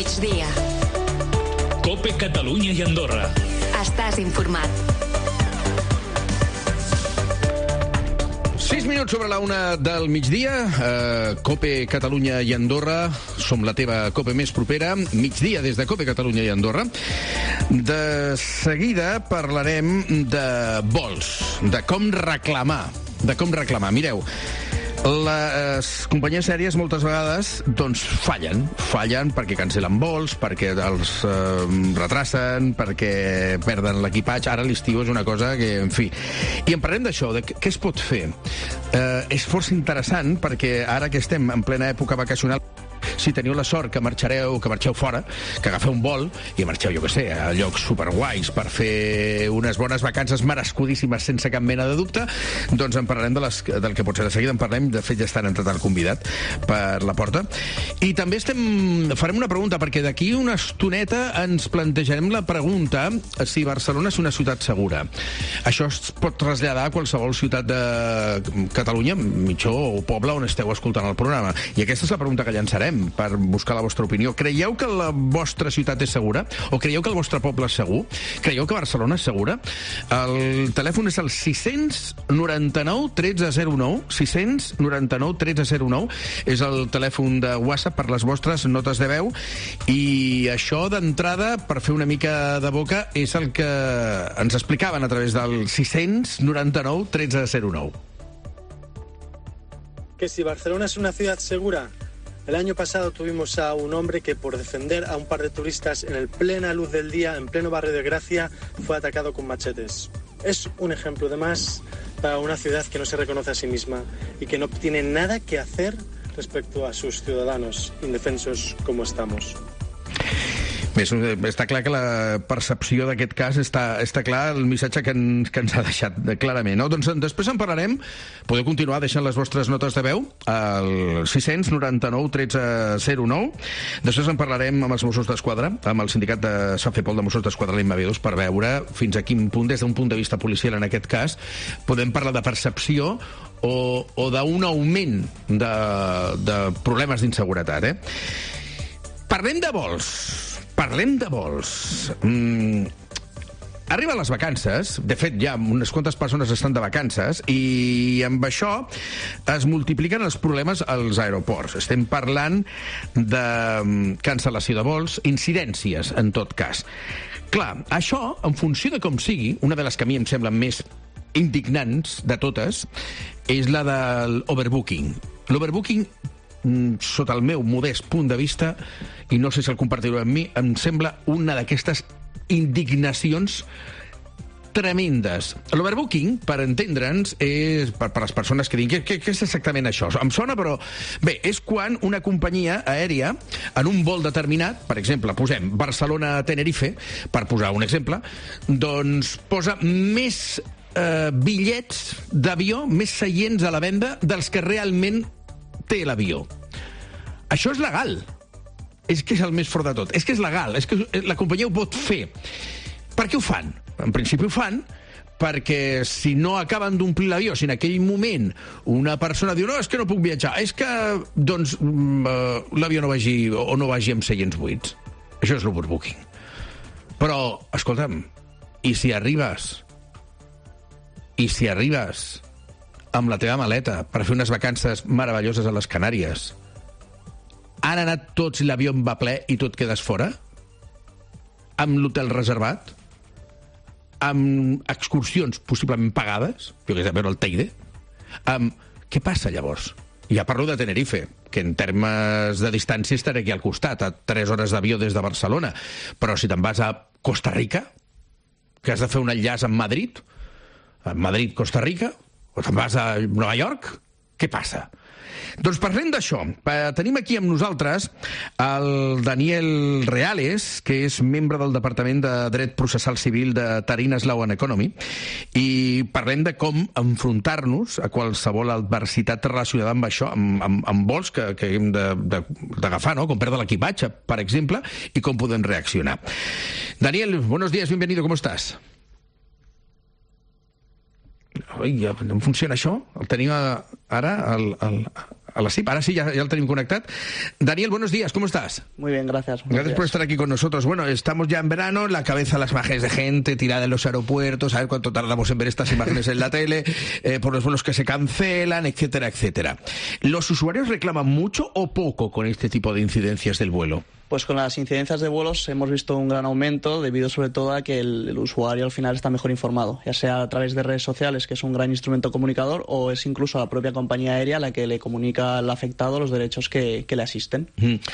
migdia. COPE Catalunya i Andorra. Estàs informat. 6 minuts sobre la una del migdia. COPE Catalunya i Andorra. Som la teva COPE més propera. Migdia des de COPE Catalunya i Andorra. De seguida parlarem de vols, de com reclamar. Mireu, les companyies aèries moltes vegades doncs fallen perquè cancel·len vols, perquè els retracen, perquè perden l'equipatge. Ara l'estiu és una cosa que, en fi... I en parlem d'això, de què es pot fer. És força interessant perquè ara que estem en plena època vacacional, si teniu la sort que marxeu fora, que agafeu un vol i marxeu, jo què sé, a llocs superguais per fer unes bones vacances merescudíssimes sense cap mena de dubte, doncs en parlarem del que pot ser. De seguida en parlem, de fet ja estan entrat el convidat per la porta. I també farem una pregunta, perquè d'aquí una estoneta ens plantejarem la pregunta si Barcelona és una ciutat segura. Això es pot traslladar a qualsevol ciutat de Catalunya, mitjó o poble on esteu escoltant el programa. I aquesta és la pregunta que llançarem per buscar la vostra opinió. Creieu que la vostra ciutat és segura? O creieu que el vostre poble és segur? Creieu que Barcelona és segura? El telèfon és el 699 1309. 699 1309 és el telèfon de WhatsApp per les vostres notes de veu. I això, d'entrada, per fer una mica de boca, és el que ens explicaven a través del 699 1309. Que si Barcelona es una ciudad segura. El año pasado tuvimos a un hombre que por defender a un par de turistas en plena luz del día, en pleno barrio de Gracia, fue atacado con machetes. Es un ejemplo de más para una ciudad que no se reconoce a sí misma y que no tiene nada que hacer respecto a sus ciudadanos indefensos como estamos. Bé, està clar que la percepció d'aquest cas està clar el missatge que ens ha deixat clarament, no? Doncs després en parlarem. Podeu continuar deixant les vostres notes de veu al 699 1309. Després en parlarem amb els Mossos d'Esquadra, amb el sindicat de Safepol de Mossos d'Esquadra l'Immavidos, per veure fins a quin punt, des d'un punt de vista policial en aquest cas, podem parlar de percepció o d'un augment de problemes d'inseguretat, Parlem de vols. Arriben les vacances, de fet ja unes quantes persones estan de vacances, i amb això es multipliquen els problemes als aeroports. Estem parlant de cancel·lació de vols, incidències en tot cas. Clar, això, en funció de com sigui, una de les que a mi em semblen més indignants de totes és la de l'overbooking. L'overbooking, sota el meu modest punt de vista, i no sé si el compartireu amb mi, em sembla una d'aquestes indignacions tremendes. L'overbooking, per entendre'ns, és per les persones que diuen què és exactament això? Em sona, però... Bé, és quan una companyia aèria, en un vol determinat, per exemple, posem Barcelona-Tenerife, per posar un exemple, doncs posa més bitllets d'avió, més seients a la venda dels que realment té l'avió. Això és legal. És que és el més fort de tot. És que és legal. És que la companyia ho pot fer. Per què ho fan? En principi ho fan perquè si no acaben d'omplir l'avió, si en aquell moment una persona diu no, és que no puc viatjar, és que doncs l'avió no vagi amb seients buits. Això és l'overbooking. Però, escolta'm, i si arribes amb la teva maleta per fer unes vacances meravelloses a les Canàries, han anat tots i l'avió va ple i tu et quedes fora? Amb l'hotel reservat? Amb excursions possiblement pagades? Jo que sé, a veure el Teide? Què passa llavors? Ja parlo de Tenerife, que en termes de distància estaré aquí al costat, a 3 hores d'avió des de Barcelona. Però si te'n vas a Costa Rica, que has de fer un enllaç amb Madrid, Madrid-Costa Rica, o te'n vas a Nova York, què passa? Doncs parlem d'això. Tenim aquí amb nosaltres el Daniel Reales, que és membre del Departament de Dret Processal Civil de Tarinas Law and Economy, i parlem de com enfrontar-nos a qualsevol adversitat relacionada amb això, amb vols que hem d'agafar, no? Com perdre l'equipatge, per exemple, i com podem reaccionar. Daniel, buenos días, bienvenido, ¿cómo estás? Oi, no funciona això? El tenim ara a la CIP. Ara sí, ja el tenim connectat. Daniel, buenos días, ¿cómo estás? Muy bien, gracias. Gracias por estar aquí con nosotros. Bueno, estamos ya en verano, en la cabeza las imágenes de gente tirada en los aeropuertos, a ver cuánto tardamos en ver estas imágenes en la tele, por los vuelos que se cancelan, etcétera, etcétera. ¿Los usuarios reclaman mucho o poco con este tipo de incidencias del vuelo? Pues con las incidencias de vuelos hemos visto un gran aumento debido sobre todo a que el usuario al final está mejor informado, ya sea a través de redes sociales, que es un gran instrumento comunicador, o es incluso a la propia compañía aérea la que le comunica al afectado los derechos que le asisten.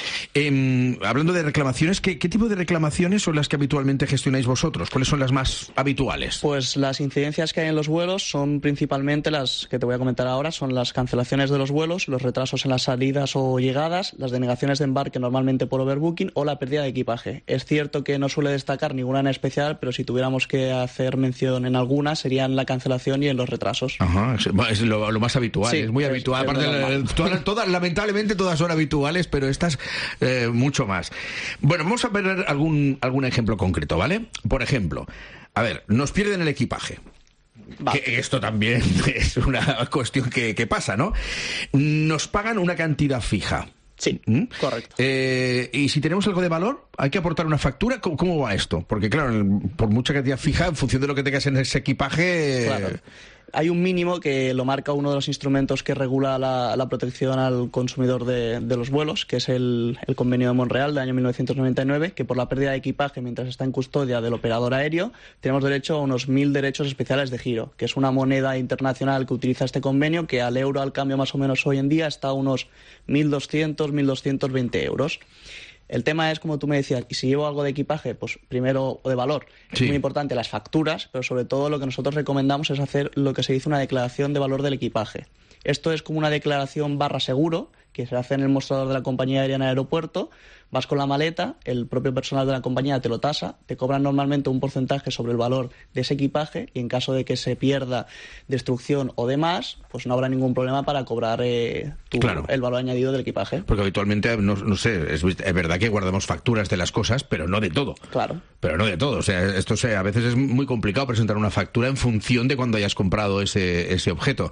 Hablando de reclamaciones, ¿qué tipo de reclamaciones son las que habitualmente gestionáis vosotros? ¿Cuáles son las más habituales? Pues las incidencias que hay en los vuelos son principalmente las que te voy a comentar ahora, son las cancelaciones de los vuelos, los retrasos en las salidas o llegadas, las denegaciones de embarque normalmente por overbooking o la pérdida de equipaje. Es cierto que no suele destacar ninguna en especial, pero si tuviéramos que hacer mención en alguna serían la cancelación y en los retrasos. Ajá, es lo más habitual, sí, es muy habitual. Aparte, todas, lamentablemente todas son habituales, pero estas mucho más. Bueno, vamos a ver algún ejemplo concreto, ¿vale? Por ejemplo, a ver, nos pierden el equipaje. Vale. Que esto también es una cuestión que pasa, ¿no? Nos pagan una cantidad fija. Sí, correcto. ¿Y si tenemos algo de valor, hay que aportar una factura? ¿Cómo va esto? Porque claro, por mucha cantidad fija, en función de lo que tengas en ese equipaje... Claro. Hay un mínimo que lo marca uno de los instrumentos que regula la protección al consumidor de los vuelos, que es el Convenio de Montreal del año 1999, que por la pérdida de equipaje mientras está en custodia del operador aéreo, tenemos derecho a unos 1.000 derechos especiales de giro, que es una moneda internacional que utiliza este convenio, que al euro al cambio más o menos hoy en día está a unos 1.200, 1.220 euros. El tema es, como tú me decías, y si llevo algo de equipaje, pues primero, o de valor, es muy importante las facturas, pero sobre todo lo que nosotros recomendamos es hacer lo que se dice una declaración de valor del equipaje. Esto es como una declaración / seguro, que se hace en el mostrador de la compañía aérea en el aeropuerto. Vas con la maleta, el propio personal de la compañía te lo tasa, te cobran normalmente un porcentaje sobre el valor de ese equipaje y en caso de que se pierda, destrucción o demás, pues no habrá ningún problema para cobrar el valor añadido del equipaje. Porque habitualmente, no sé, es verdad que guardamos facturas de las cosas, pero no de todo. Claro. Pero no de todo. O sea, esto a veces es muy complicado presentar una factura en función de cuando hayas comprado ese objeto.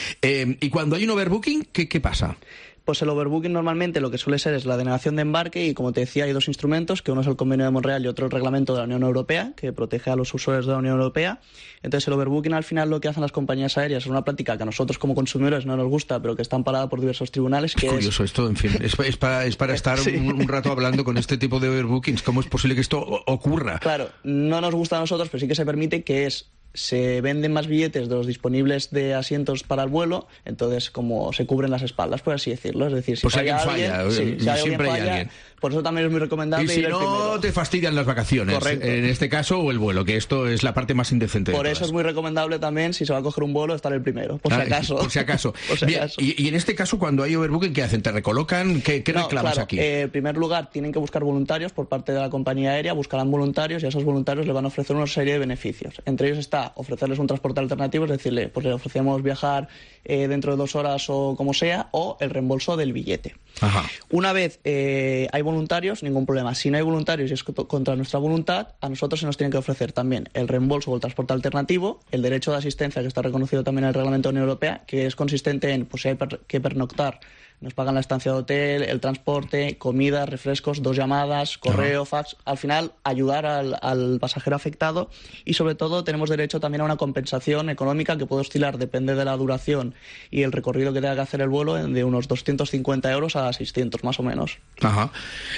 Y cuando hay un overbooking, ¿qué pasa? Pues el overbooking normalmente lo que suele ser es la denegación de embarque y, como te decía, hay dos instrumentos, que uno es el Convenio de Montreal y otro el Reglamento de la Unión Europea, que protege a los usuarios de la Unión Europea. Entonces el overbooking al final lo que hacen las compañías aéreas es una práctica que a nosotros como consumidores no nos gusta, pero que está amparada por diversos tribunales. Es curioso esto, en fin, es para estar un rato hablando con este tipo de overbookings. ¿Cómo es posible que esto ocurra? Claro, no nos gusta a nosotros, pero sí que se permite, que se venden más billetes de los disponibles de asientos para el vuelo, entonces como se cubren las espaldas, por así decirlo. Es decir, si pues alguien falla, siempre hay alguien. Por eso también es muy recomendable. Y si no, te fastidian las vacaciones. Correcto. En este caso, o el vuelo, que esto es la parte más indecente. Por eso es muy recomendable también, si se va a coger un vuelo, estar el primero, por si acaso. Por si acaso. Bien, y en este caso, cuando hay overbooking, ¿qué hacen? ¿Te recolocan? ¿Qué reclamas aquí? En primer lugar, tienen que buscar voluntarios por parte de la compañía aérea, buscarán voluntarios y a esos voluntarios les van a ofrecer una serie de beneficios. Entre ellos está ofrecerles un transporte alternativo, es decirle, pues le ofrecemos viajar dentro de 2 horas o como sea, o el reembolso del billete. Ajá. Una vez hay voluntarios, ningún problema. Si no hay voluntarios y es contra nuestra voluntad, a nosotros se nos tiene que ofrecer también el reembolso o el transporte alternativo, el derecho de asistencia, que está reconocido también en el Reglamento de la Unión Europea, que es consistente en, pues si hay que pernoctar, nos pagan la estancia de hotel, el transporte, comida, refrescos, 2 llamadas, correo, fax. Al final, ayudar al pasajero afectado, y sobre todo tenemos derecho también a una compensación económica que puede oscilar, depende de la duración y el recorrido que tenga que hacer el vuelo, de unos 250 euros a 600 más o menos. Ajá.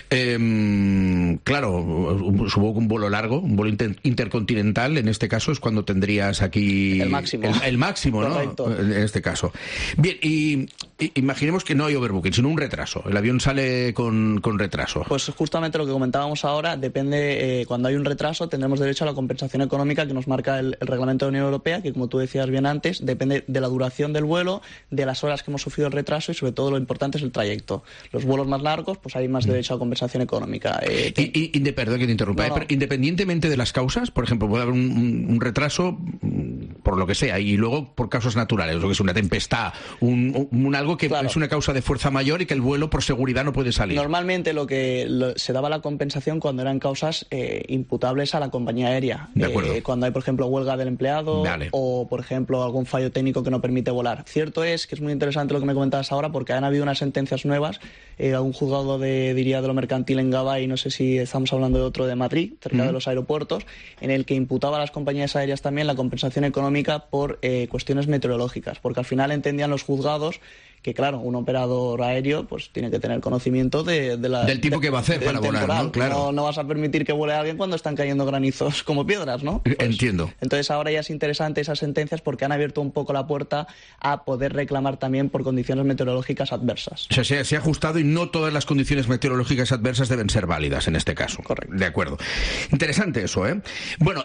Claro, supongo que un vuelo largo, un vuelo intercontinental, en este caso es cuando tendrías aquí... El máximo. El máximo, ¿no? Correcto. En este caso. Bien, y imaginemos que no hay overbooking, sino un retraso. El avión sale con retraso. Pues justamente lo que comentábamos ahora, depende, cuando hay un retraso tendremos derecho a la compensación económica que nos marca el Reglamento de la Unión Europea, que como tú decías bien antes, depende de la duración del vuelo, de las horas que hemos sufrido el retraso y sobre todo lo importante es el trayecto. Los vuelos más largos, pues hay más derecho a compensación económica. Perdón que te interrumpa, no. Pero independientemente de las causas, por ejemplo, puede haber un retraso por lo que sea, y luego por causas naturales, lo que es una tempestad, algo que es una causa de fuerza mayor y que el vuelo por seguridad no puede salir. Normalmente se daba la compensación cuando eran causas imputables a la compañía aérea. De acuerdo. Cuando hay, por ejemplo, huelga del empleado o, por ejemplo, algún fallo técnico que no permite volar. Cierto es que es muy interesante lo que me comentabas ahora, porque han habido unas sentencias nuevas a un juzgado de lo mercantil en Gabay, no sé si estamos hablando de otro de Madrid, cerca de los aeropuertos, en el que imputaba a las compañías aéreas también la compensación económica por cuestiones meteorológicas, porque al final entendían los juzgados que, claro, un operador aéreo pues tiene que tener conocimiento del tipo que va a hacer para volar, ¿no? Claro. No vas a permitir que vuele alguien cuando están cayendo granizos como piedras, ¿no? Pues, entiendo. Entonces ahora ya es interesante esas sentencias porque han abierto un poco la puerta a poder reclamar también por condiciones meteorológicas adversas. O sea, se ha ajustado y no todas las condiciones meteorológicas adversas deben ser válidas en este caso. Correcto. De acuerdo. Interesante eso, ¿eh? Bueno,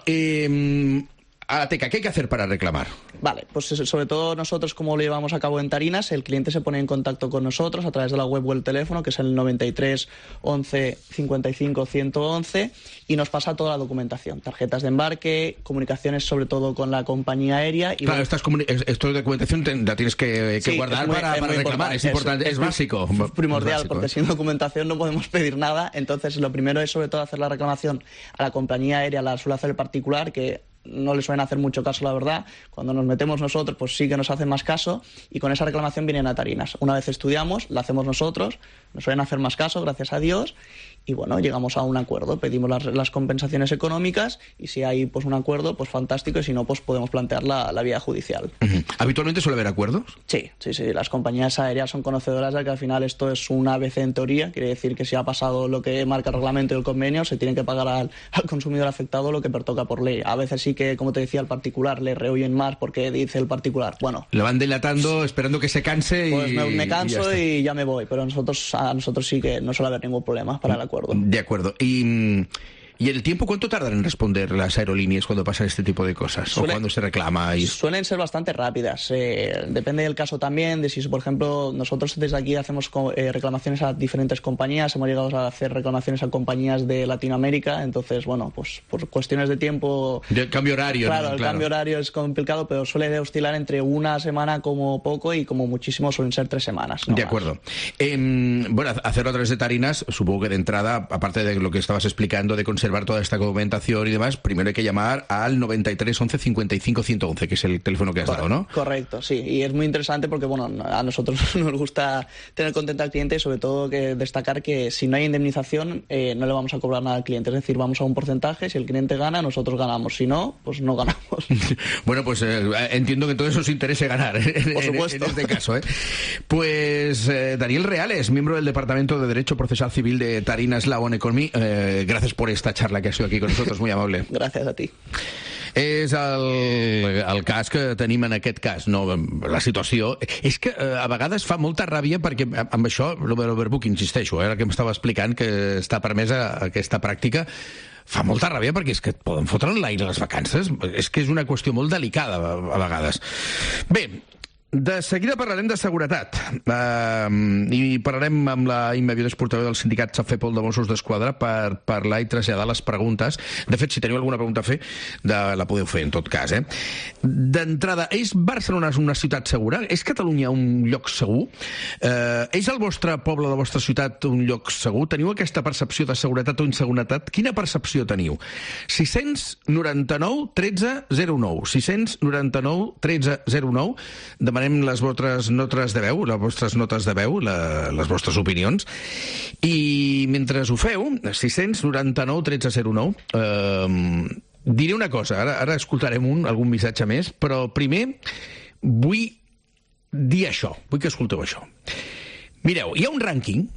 Ateca, ¿qué hay que hacer para reclamar? Vale, pues sobre todo nosotros, como lo llevamos a cabo en Tarinas, el cliente se pone en contacto con nosotros a través de la web o el teléfono, que es el 93 11 55 111, y nos pasa toda la documentación, tarjetas de embarque, comunicaciones sobre todo con la compañía aérea. Y claro, esto de documentación la tienes que guardar para reclamar, importante. Es importante, es básico. Es primordial, básico, porque sin documentación no podemos pedir nada. Entonces, lo primero es sobre todo hacer la reclamación a la compañía aérea, la suele hacer el particular, que no le suelen hacer mucho caso, la verdad. Cuando nos metemos nosotros, pues sí que nos hacen más caso, y con esa reclamación vienen a Tarinas. Una vez estudiamos, la hacemos nosotros, nos suelen hacer más caso, gracias a Dios, y bueno, llegamos a un acuerdo, pedimos las compensaciones económicas, y si hay pues un acuerdo, pues fantástico, y si no, pues podemos plantear la vía judicial. ¿Habitualmente suele haber acuerdos? Sí, las compañías aéreas son conocedoras de que al final esto es un ABC en teoría, quiere decir que si ha pasado lo que marca el reglamento y el convenio, se tiene que pagar al consumidor afectado lo que pertoca por ley. A veces sí que, como te decía, al particular le rehuyen más porque dice el particular, bueno, lo van dilatando, esperando que se canse, pues me canso y ya me voy, pero a nosotros sí que no suele haber ningún problema para el acuerdo. De acuerdo. ¿Y el tiempo cuánto tardan en responder las aerolíneas cuando pasan este tipo de cosas? ¿O cuando se reclama? Suelen ser bastante rápidas. Depende del caso también, de si, por ejemplo, nosotros desde aquí hacemos reclamaciones a diferentes compañías, hemos llegado a hacer reclamaciones a compañías de Latinoamérica, entonces, bueno, pues por cuestiones de tiempo... Del cambio horario. Claro, el cambio horario es complicado, pero suele oscilar entre una semana como poco y como muchísimo suelen ser 3 semanas. De acuerdo. Bueno, hacerlo a través de Tarinas, supongo que de entrada, aparte de lo que estabas explicando de conservar toda esta documentación y demás, primero hay que llamar al 93 11 55 111, que es el teléfono que has dado, ¿no? Correcto, sí, y es muy interesante porque, bueno, a nosotros nos gusta tener contento al cliente y sobre todo que destacar que si no hay indemnización no le vamos a cobrar nada al cliente, es decir, vamos a un porcentaje, si el cliente gana, nosotros ganamos, si no, pues no ganamos. Bueno, pues entiendo que todo eso os interese ganar, por supuesto. en este caso, ¿eh? Pues Daniel Reales, miembro del Departamento de Derecho Procesal Civil de Tarinas Law Economy, gracias por esta charla que ha sido aquí con nosotros, muy amable. Gràcies a ti. És el cas que tenim en aquest cas, no? La situació és que a vegades fa molta ràbia perquè amb això, l'Overbook, insisteixo, el que m'estava explicant, que està permesa aquesta pràctica, fa molta ràbia perquè és que et poden fotre en l'aire les vacances, és que és una qüestió molt delicada a vegades. Bé, de seguida parlarem de seguretat i parlarem amb la Imma Viudes, portaveu del sindicat Safepol de Mossos d'Esquadra, per parlar i traslladar les preguntes. De fet, si teniu alguna pregunta a fer, la podeu fer en tot cas, eh? D'entrada, és Barcelona una ciutat segura? És Catalunya un lloc segur? És el vostre poble, la vostra ciutat, un lloc segur? Teniu aquesta percepció de seguretat o inseguretat? Quina percepció teniu? 699 13 09 699 13 09. Demanem les vostres notes de veu, les vostres opinions, i mentre ho feu, 699 13 09, diré una cosa, ara escoltarem algun missatge més, però primer vull dir això, vull que escolteu això. Mireu, hi ha un rànquing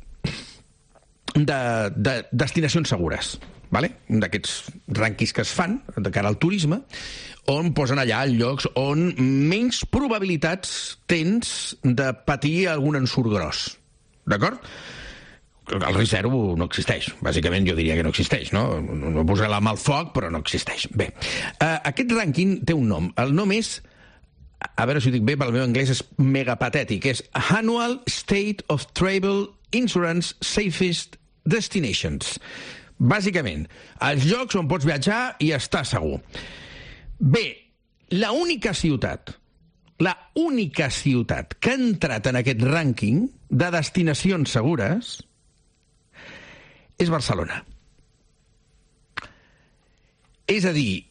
de destinacions segures, vale? D'aquests rànquings que es fan de cara al turisme, on posen allà llocs on menys probabilitats tens de patir algun ensurt gros. D'acord? El risc zero no existeix. Bàsicament jo diria que no existeix, no? No posar la mà al foc, però no existeix. Bé, aquest rànquing té un nom. El nom és, a veure si ho dic bé, pel meu anglès és mega patètic, és Annual State of Travel Insurance Safest Destinations. Bàsicament, els llocs on pots viatjar i estar segur. Bé, la única ciutat que ha entrat en aquest rànquing de destinacions segures és Barcelona. És a dir,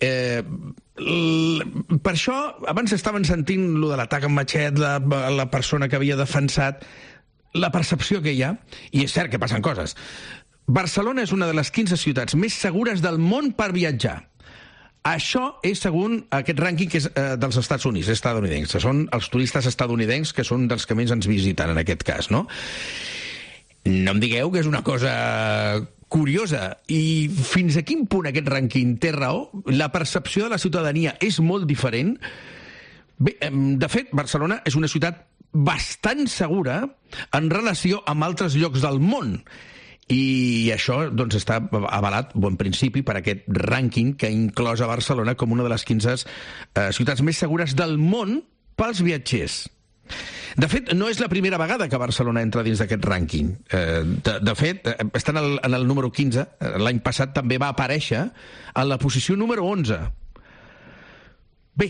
per això, abans estaven sentint lo de l'atac amb matxet, la persona que havia defensat, la percepció que hi ha, i és cert que passen coses. Barcelona és una de les 15 ciutats més segures del món per viatjar. Això és segons aquest rànquing que és dels Estats Units, estadounidencs. Són els turistes estadounidencs que són dels que més ens visiten, en aquest cas, no? No em digueu que és una cosa curiosa. I fins a quin punt aquest rànquing té raó? La percepció de la ciutadania és molt diferent. Bé, de fet, Barcelona és una ciutat bastant segura en relació amb altres llocs del món. I això doncs, està avalat, bon principi, per aquest rànquing que ha inclòs a Barcelona com una de les 15 ciutats més segures del món pels viatgers. De fet, no és la primera vegada que Barcelona entra dins d'aquest rànquing. De fet, està en el número 15. L'any passat també va aparèixer en la posició número 11. Bé,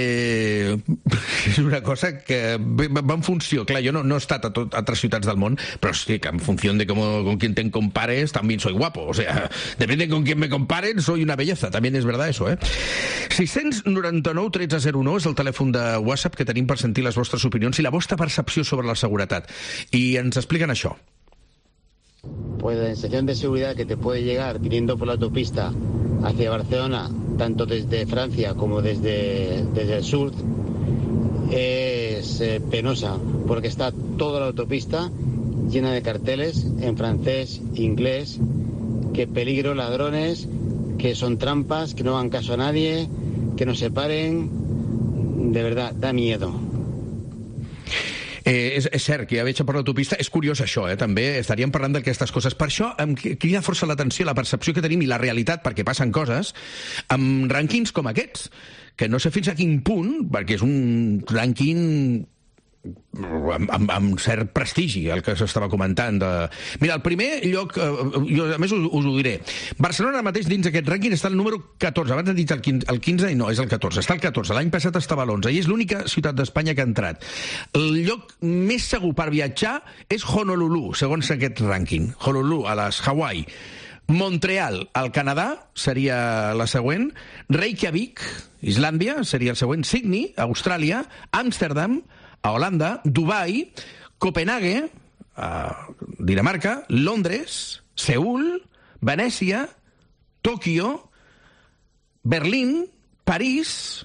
és una cosa que va en funció. Clar, jo no he estat a altres ciutats del món, però sí que en funció de con quién te compares, también soy guapo. O sea, depende con quién me comparen, soy una belleza. También es verdad eso, 699 1301 és el telèfon de WhatsApp que tenim per sentir les vostres opinions i la vostra percepció sobre la seguretat. I ens expliquen això. Pues la sensación de seguridad que te puede llegar viniendo por la autopista hacia Barcelona, tanto desde Francia como desde el sur, es penosa, porque está toda la autopista llena de carteles en francés, inglés, que peligro, ladrones, que son trampas, que no hagan caso a nadie, que no se paren. De verdad, da miedo. És cert que ja veig per l'autopista. És curiós això, també. Estaríem parlant d'aquestes coses. Per això em crida força l'atenció la percepció que tenim i la realitat, perquè passen coses, amb rànquings com aquests, que no sé fins a quin punt, perquè és un rànquing amb cert prestigi, el que s'estava comentant. Mira, el primer lloc, jo a més us ho diré, Barcelona mateix dins d'aquest rànquing està al número 14, abans he dit el 15 i no, és el 14, està al 14, l'any passat estava a l'11 i és l'única ciutat d'Espanya que ha entrat. El lloc més segur per viatjar és Honolulu, segons aquest rànquing. Honolulu, a les Hawaii. Montreal, al Canadà, seria la següent. Reykjavik, Islàndia, seria el següent. Sydney, Austràlia. Amsterdam, a Holanda. Dubai, Copenhague, a Dinamarca. Londres, Seül, Venècia, Tòquio, Berlín, París,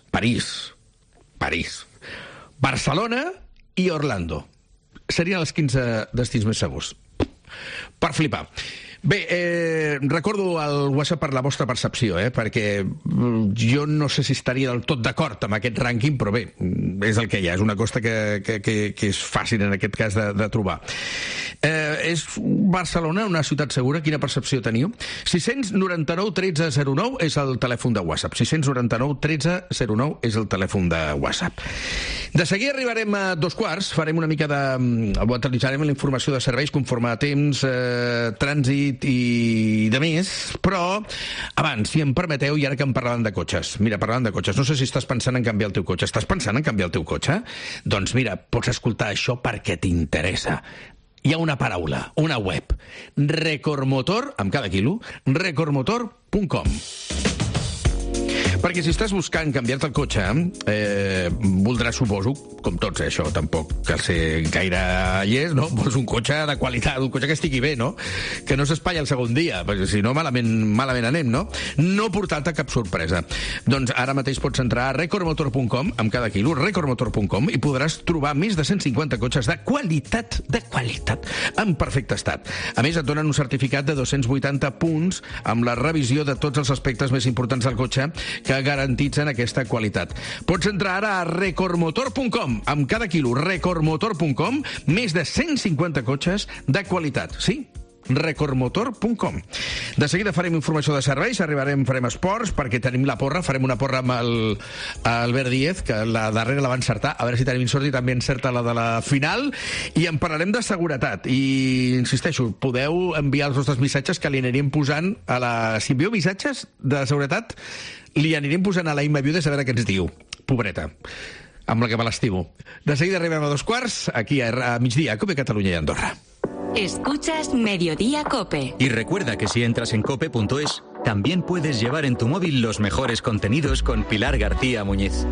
Barcelona i Orlando. Serien els 15 destins més segurs. Per flipar. Bé, recordo el WhatsApp per la vostra percepció, perquè jo no sé si estaria del tot d'acord amb aquest rànquing, però bé, és el que hi ha, és una cosa que és fàcil en aquest cas de trobar. És Barcelona una ciutat segura? Quina percepció teniu? 699 1309 és el telèfon de WhatsApp. 699 1309 és el telèfon de WhatsApp. De seguida arribarem a 2:15, farem una mica actualitzarem la informació de serveis conforme a temps, trànsit i de més, però abans, si em permeteu, i ara que em parlaven de cotxes, mira, parlant de cotxes, no sé si estàs pensant en canviar el teu cotxe. Estàs pensant en canviar el teu cotxe? Doncs mira, pots escoltar això perquè t'interessa. Hi ha una paraula, una web, Recordmotor, amb cada quilo, recordmotor.com. Perquè si estàs buscant canviar-te el cotxe, voldràs, suposo, com tots, això tampoc cal ser gaire llest, no? Vols un cotxe de qualitat, un cotxe que estigui bé, no? Que no s'espatlla el segon dia, perquè si no malament anem, no? No portar-te cap sorpresa. Doncs ara mateix pots entrar a recordmotor.com, amb cada quilo, recordmotor.com, i podràs trobar més de 150 cotxes de qualitat, en perfecte estat. A més, et donen un certificat de 280 punts amb la revisió de tots els aspectes més importants del cotxe que garantitzen aquesta qualitat. Pots entrar ara a recordmotor.com, amb cada quilo, recordmotor.com, més de 150 cotxes de qualitat. Sí? recordmotor.com. De seguida farem informació de serveis, farem esports, perquè tenim la porra, farem una porra amb Albert Díez, que la darrera la va encertar, a veure si tenim sort i també encerta la de la final, i en parlarem de seguretat. I insisteixo, podeu enviar els vostres missatges que li anirem posant si envieu missatges de seguretat, li anirem posant a la Imma Viudes a veure què ens diu. pobreta, amb la que me l'estimo. De seguida arribem a 2:15, aquí a Migdia, a COPE Catalunya y Andorra. Escuchas Mediodía COPE. Y recuerda que si entras en cope.es, también puedes llevar en tu móvil los mejores contenidos con Pilar García Muñiz.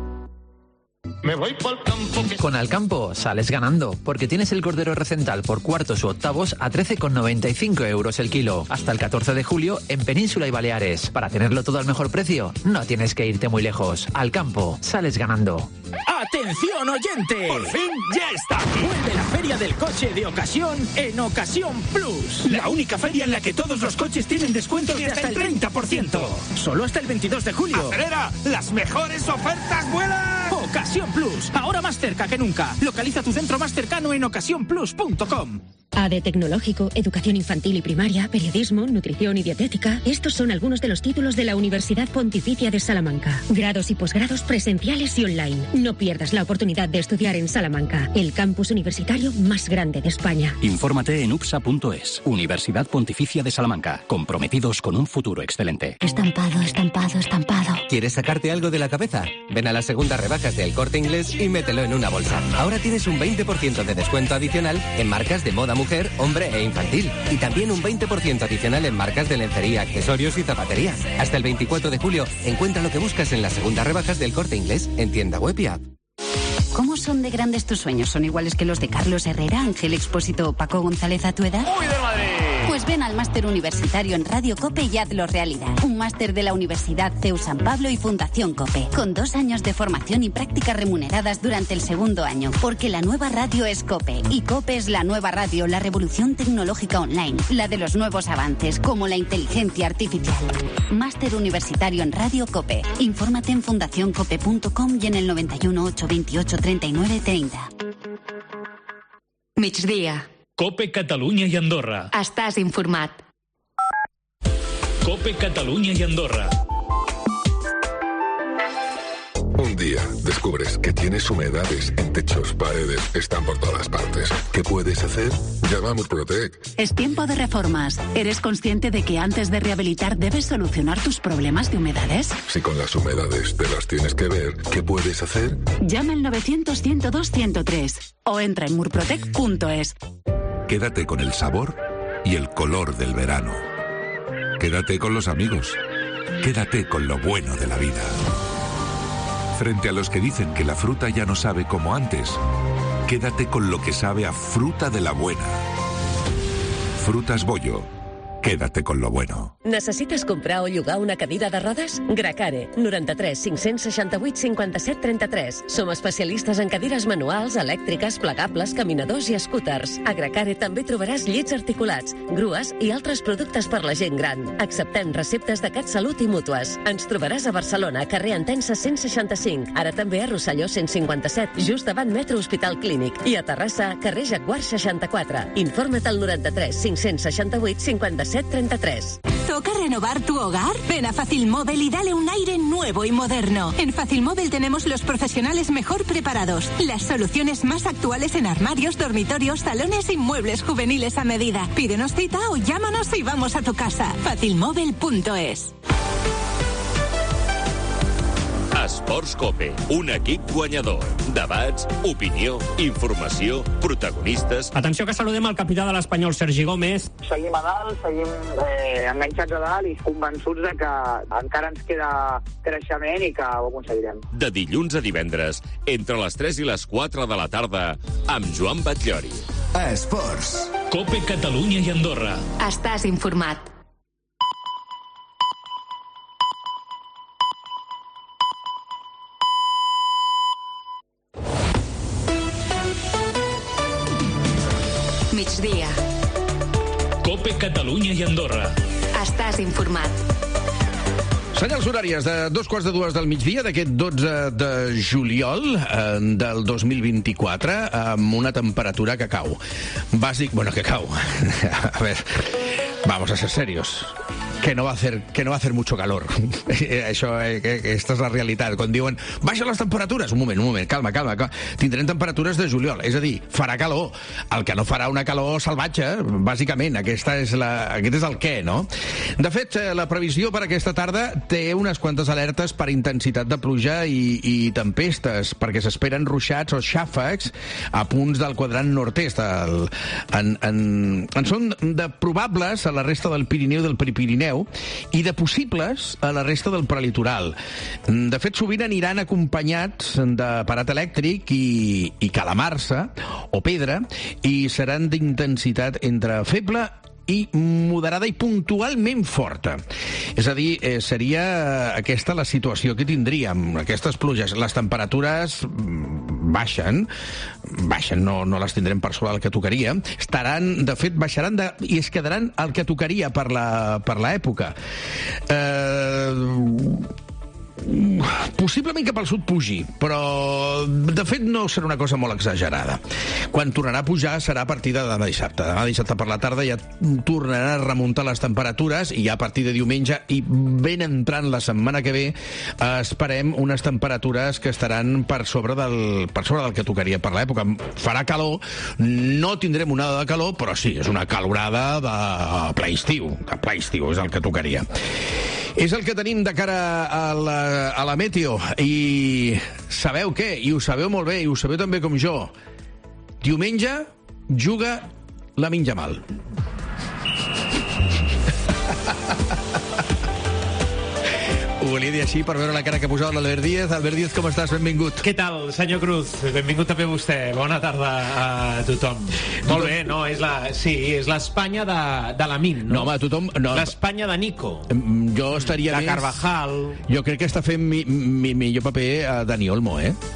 Me voy pa'l campo. Con Alcampo sales ganando, porque tienes el cordero recental por cuartos u octavos a 13,95 euros el kilo. Hasta el 14 de julio en Península y Baleares. Para tenerlo todo al mejor precio, no tienes que irte muy lejos. Alcampo, sales ganando. ¡Atención, oyente! ¡Por fin ya está! Vuelve la Feria del Coche de Ocasión en Ocasión Plus. La única feria en la que todos los coches tienen descuentos de hasta el 30%. Solo hasta el 22 de julio. ¡Acelera! ¡Las mejores ofertas vuelan! Ocasión Plus, ahora más cerca que nunca. Localiza tu centro más cercano en ocasiónplus.com. AD Tecnológico, Educación Infantil y Primaria, Periodismo, Nutrición y Dietética. Estos son algunos de los títulos de la Universidad Pontificia de Salamanca. Grados y posgrados presenciales y online. No pierdas la oportunidad de estudiar en Salamanca, el campus universitario más grande de España. Infórmate en upsa.es. Universidad Pontificia de Salamanca. Comprometidos con un futuro excelente. Estampado, estampado, estampado. ¿Quieres sacarte algo de la cabeza? Ven a las segundas rebajas de El Corte Inglés y mételo en una bolsa. Ahora tienes un 20% de descuento adicional en marcas de moda mujer, hombre e infantil. Y también un 20% adicional en marcas de lencería, accesorios y zapatería. Hasta el 24 de julio, encuentra lo que buscas en las segundas rebajas del Corte Inglés en tienda web y app. ¿Cómo son de grandes tus sueños? ¿Son iguales que los de Carlos Herrera, Ángel Expósito o Paco González a tu edad? ¡Uy, de Madrid! Pues ven al máster universitario en Radio COPE y hazlo realidad. Un máster de la Universidad CEU San Pablo y Fundación COPE, con 2 años de formación y prácticas remuneradas durante el segundo año. Porque la nueva radio es COPE, y COPE es la nueva radio, la revolución tecnológica online, la de los nuevos avances, como la inteligencia artificial. Máster universitario en Radio COPE. Infórmate en fundacioncope.com y en el 91 828 39 30. Migdia. COPE Catalunya i Andorra. Estàs informat. COPE Catalunya i Andorra. Un día descubres que tienes humedades en techos, paredes, están por todas partes. ¿Qué puedes hacer? Llama a Murprotec. Es tiempo de reformas. ¿Eres consciente de que antes de rehabilitar debes solucionar tus problemas de humedades? Si con las humedades te las tienes que ver, ¿qué puedes hacer? Llama al 900-102-103 o entra en murprotec.es. Quédate con el sabor y el color del verano. Quédate con los amigos. Quédate con lo bueno de la vida. Frente a los que dicen que la fruta ya no sabe como antes, quédate con lo que sabe a fruta de la buena. Frutas Bollo. Quédate con lo bueno. Necessites comprar o llogar una cadira de rodes? Gracare, 93 568 57 33. Som especialistes en cadires manuals, elèctriques, plegables, caminadors i scooters. A Gracare també trobaràs llits articulats, grues i altres productes per la gent gran. Acceptem receptes de CatSalut i mútues. Ens trobaràs a Barcelona, carrer Entença 165, ara també a Rosselló 157, just davant Metro Hospital Clínic, i a Terrassa, carrer Jaguar 64. Informa't al 93 568 57 33. ¿Toca renovar tu hogar? Ven a Fácil Móvil y dale un aire nuevo y moderno. En Fácil Móvil tenemos los profesionales mejor preparados, las soluciones más actuales en armarios, dormitorios, salones y muebles juveniles a medida. Pídenos cita o llámanos y vamos a tu casa. Facilmóvil.es. Esports COPE, un equip guanyador. Debats, opinió, informació, protagonistes... Atenció que saludem el capità de l'Espanyol, Sergi Gómez. Seguim a dalt, seguim enganxats a dalt i convençuts de que encara ens queda creixement i que ho aconseguirem. De dilluns a divendres, entre les 3 i les 4 de la tarda, amb Joan Batllori. Esports. COPE Catalunya i Andorra. Estàs informat. Migdia. COPE Catalunya i Andorra. Estàs informat. Senyals horàries de 2:15 del migdia d'aquest 12 de juliol del 2024 amb una temperatura que cau. Que cau. A ver, vamos a ser serios. que no va a hacer mucho calor. Això, aquesta és la realitat. Quan diuen, baixen les temperatures, un moment, calma. Tindrem temperatures de juliol, és a dir, farà calor. El que no farà una calor salvatge, bàsicament. Aquest és el què, no? De fet, la previsió per aquesta tarda té unes quantes alertes per intensitat de pluja i tempestes, perquè s'esperen ruixats o xàfecs a punts del quadrant nord-est. En són de probables a la resta del Pirineu i del Prepirineu i de possibles a la resta del prelitoral. De fet, sovint aniran acompanyats de parat elèctric i calamarsa o pedra i seran d'intensitat entre feble i moderada i puntualment forta. És a dir, seria aquesta la situació que tindríem, aquestes pluges. Les temperatures baixen, no les tindrem per sobre el que tocaria, de fet, baixaran i es quedaran el que tocaria per l'època. Possiblement que pel sud pugi, però de fet no serà una cosa molt exagerada. Quan tornarà a pujar serà a partir de demà dissabte. Demà dissabte per la tarda ja tornaran a remuntar les temperatures i ja a partir de diumenge i ben entrant la setmana que ve esperem unes temperatures que estaran per sobre del que tocaria per l'època. Farà calor, no tindrem onada de calor, però sí, és una calorada de ple estiu, és el que tocaria. És el que tenim de cara a la meteo. I sabeu què? I ho sabeu molt bé, i ho sabeu també com jo. Diumenge juga Lamine Yamal. Ho volia dir així per veure la cara que ha posat l'Albert Díaz. Albert Díaz, com estàs? Benvingut. Què tal, senyor Cruz? Benvingut també vostè. Bona tarda a tothom. Molt bé, no, és l'Espanya de Lamine, no? No, home, tothom... No. L'Espanya de Nico. Jo estaria de Carvajal. Jo crec que està fent millor paper a Dani Olmo,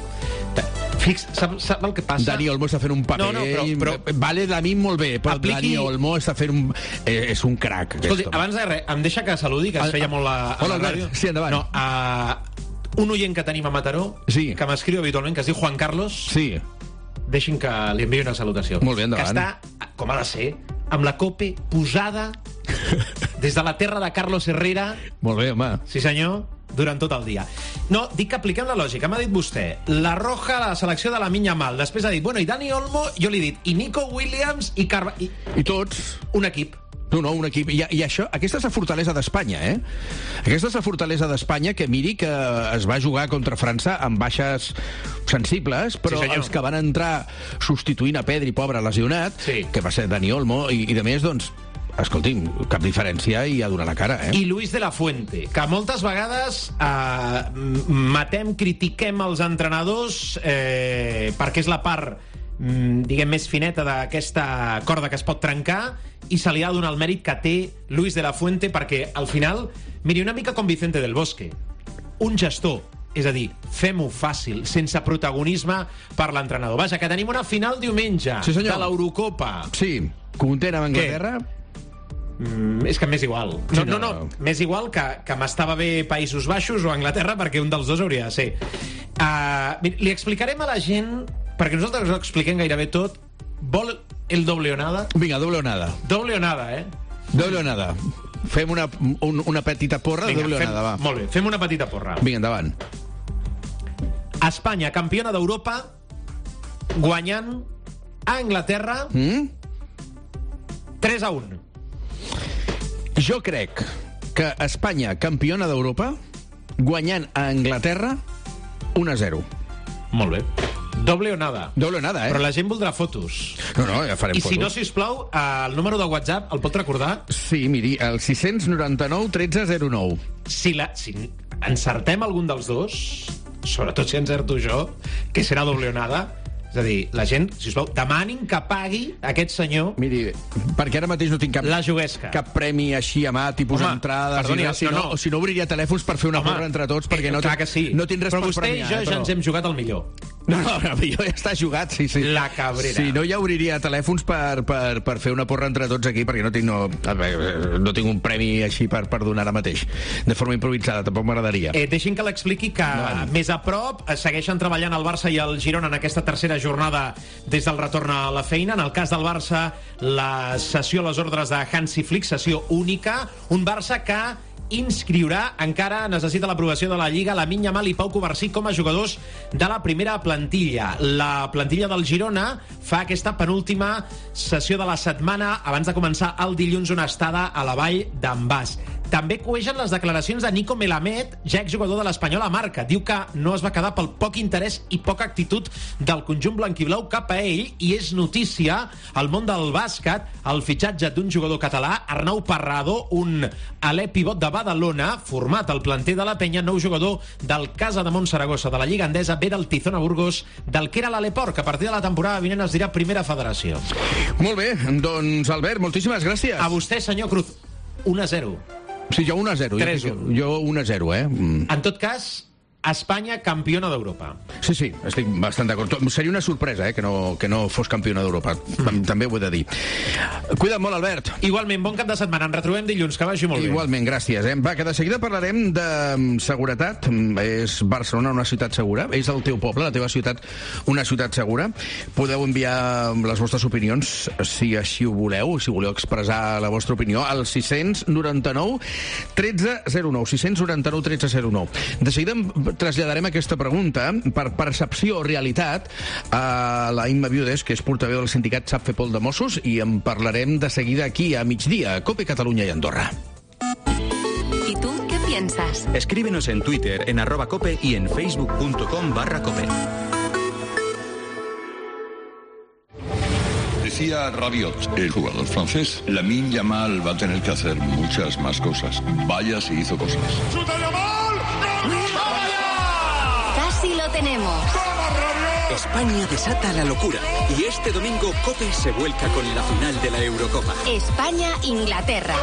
Sap el que passa? Dani Olmo està fent un paper... però vale Lamine molt bé, però Dani Olmo està fent és un crac. Escolti, abans de res, em deixa que saludi, que es feia molt a la ràdio. Sí, endavant. Un oient que tenim a Mataró, que m'escriu habitualment, que es diu Juan Carlos. Sí. Deixi'm que li enviï una salutació. Molt bé, endavant. Que està, com ha de ser, amb la COPE posada des de la terra de Carlos Herrera. Molt bé, home. Sí, senyor, durant tot el dia. No, dic que apliquem la lògica. M'ha dit vostè, la Roja, la selecció de Lamine Yamal. Després ha dit, bueno, i Dani Olmo, jo li he dit, i Nico Williams, i I tots. Un equip. No, un equip. I això, aquesta és la fortalesa d'Espanya, Aquesta és la fortalesa d'Espanya, que miri que es va jugar contra França amb baixes sensibles, però els que van entrar substituint a Pedri, pobre, lesionat, que va ser Dani Olmo, i de més, doncs, escolti'm, cap diferència i a donar la cara, I Luis de la Fuente, que moltes vegades critiquem els entrenadors perquè és la part diguem més fineta d'aquesta corda que es pot trencar, i se li ha de donar el mèrit que té Luis de la Fuente, perquè al final, miri, una mica com Vicente del Bosque, un gestor, és a dir, fem-ho fàcil, sense protagonisme per l'entrenador. Vaja, que tenim una final diumenge de l'Eurocopa. Sí, content amb Anglaterra? És que m'és igual. No, m'és igual que m'estava bé Països Baixos o Anglaterra, perquè un dels dos hauria de ser. Li explicarem a la gent, perquè nosaltres ho expliquem gairebé tot. Vol el doble o nada? Vinga, doble o nada. Doble o nada, Doble o nada. Fem una petita porra. Vinga, doble o nada, va. Molt bé, fem una petita porra. Vinga, endavant. Espanya, campiona d'Europa, guanyant a Anglaterra 3-1. Jo crec que Espanya, campiona d'Europa, guanyant a Anglaterra 1-0. Molt bé. Doble o nada. Doble o nada, Però la gent voldrà fotos. No, ja farem fotos. I si no, sisplau, el número de WhatsApp el pot recordar? Sí, miri, el 699 13 09. Si encertem algun dels dos, sobretot si encerto jo, que serà doble o nada, és a dir, la gent, sisplau, demanin que pagui aquest senyor... Miri, perquè ara mateix no tinc la juguesca. Cap premi així a mà, tipus entrades... Perdoni, o si no obriria telèfons per fer una porra entre tots, perquè no clar que sí. No tinc res per premiar. Però vostè i jo ja ens hem jugat al millor. No, ja està jugat, sí. La Cabrera. Sí, no hi obriria telèfons per fer una porra entre tots aquí, perquè no tinc un premi així per donar ara mateix. De forma improvisada, tampoc m'agradaria. Deixin que l'expliqui que més a prop segueixen treballant el Barça i el Girona en aquesta tercera jornada des del retorn a la feina. En el cas del Barça, la sessió a les ordres de Hansi Flick, sessió única. Un Barça que inscriurà, encara necessita l'aprovació de la Lliga, Lamine Yamal i Pau Cubarsí com a jugadors de la primera plantilla. La plantilla del Girona fa aquesta penúltima sessió de la setmana abans de començar el dilluns una estada a la Vall d'en Bas. També cuegen les declaracions de Nico Melamed, ja exjugador de l'Espanyol a Marca. Diu que no es va quedar pel poc interès i poca actitud del conjunt blanquiblau cap a ell, i és notícia al món del bàsquet el fitxatge d'un jugador català, Arnau Parrado, un alè pivot de Badalona, format al planter de la Penya, nou jugador del Casa de Montsaragossa de la Lliga Endesa, ve del Tizona Burgos, del que era l'Aleport, que a partir de la temporada vinent es dirà Primera Federació. Molt bé, doncs Albert, moltíssimes gràcies. A vostè, senyor Cruz. 1-0. Sí, jo 1-0. 3-1. Jo 1-0, En tot cas, Espanya campiona d'Europa. Sí, estic bastant d'acord. Seria una sorpresa, que no fos campiona d'Europa. També ho he de dir. Cuida't molt, Albert. Igualment, bon cap de setmana. Ens retrobem dilluns, que vagi molt bé. Igualment, gràcies. Va, que de seguida parlarem de seguretat. És Barcelona una ciutat segura? És el teu poble, la teva ciutat, una ciutat segura? Podeu enviar les vostres opinions, si així ho voleu, si voleu expressar la vostra opinió, al 699 1309. 699 1309. De seguida traslladarem aquesta pregunta per percepció o realitat a la Imma Viudes, que és portaveu del sindicat Sap Fer Pol de Mossos, i en parlarem de seguida aquí a migdia, Cope Catalunya i Andorra. ¿Y tú qué piensas? Escríbenos en Twitter, en @cope y en facebook.com/cope. Decía Rabiot, el jugador francés, Lamine Yamal va a tener que hacer muchas más cosas. Vaya si hizo cosas. ¡Chuta Yamal! Casi lo tenemos. España desata la locura y este domingo COPE se vuelca con la final de la Eurocopa. España-Inglaterra.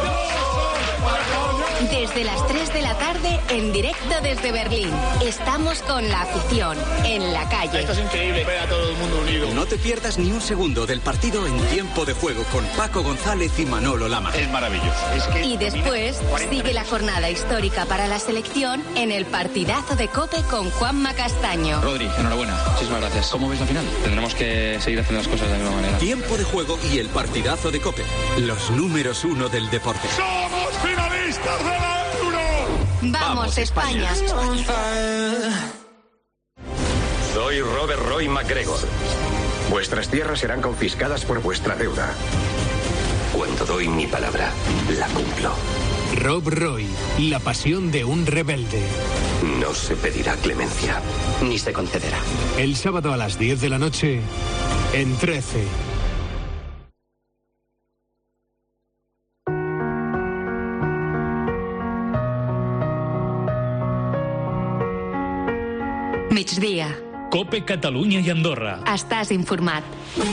Desde las 3 de la tarde, en directo desde Berlín. Estamos con la afición, en la calle. Esto es increíble, ver a todo el mundo unido. No te pierdas ni un segundo del partido en Tiempo de Juego con Paco González y Manolo Lama. Es maravilloso. Y después sigue la jornada histórica para la selección en el partidazo de COPE con Juanma Castaño. Rodri, enhorabuena. Muchísimas gracias. ¿Cómo ves la final? Tendremos que seguir haciendo las cosas de la misma manera. Tiempo de Juego y el partidazo de COPE. Los números 1 del deporte. ¡Somos finalistas de la Euro! ¡Vamos, España! Soy Robert Roy MacGregor. Vuestras tierras serán confiscadas por vuestra deuda. Cuando doy mi palabra, la cumplo. Rob Roy, la pasión de un rebelde. No se pedirá clemencia. Ni se concederá. El sábado a las 10 de la noche, en 13. Migdia. Cope Catalunya i Andorra. Estàs informat.